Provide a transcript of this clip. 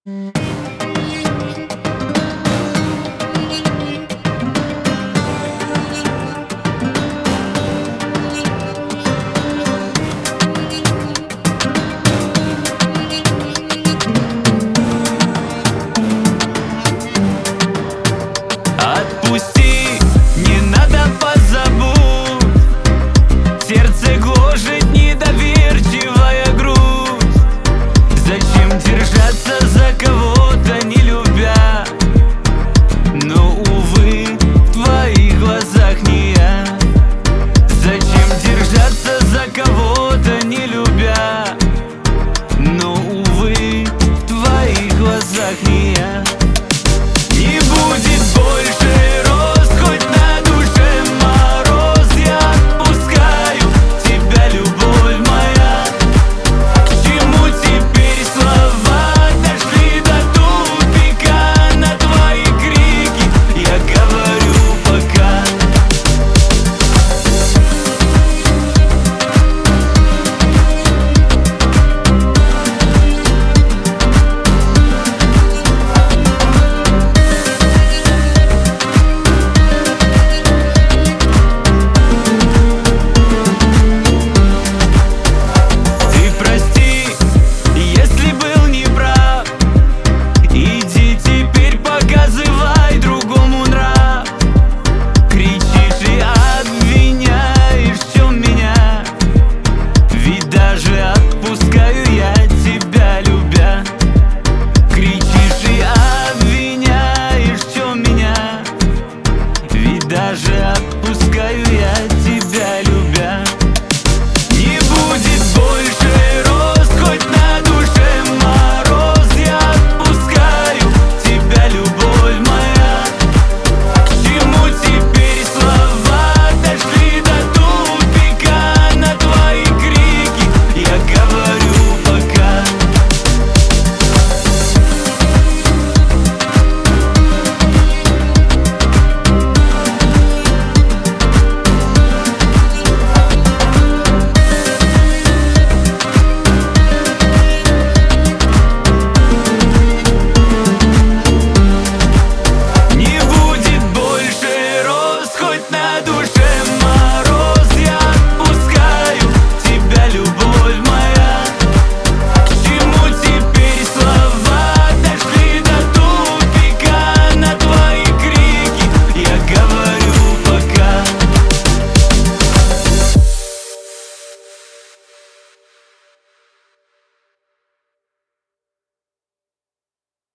Отпусти, не надо, позабудь. Сердце гложет недоверчивая грусть. Зачем держаться за кого-то, не любя? Но, увы, в твоих глазах не я. Зачем держаться за кого-то, не любя? Но, увы, в твоих глазах не я.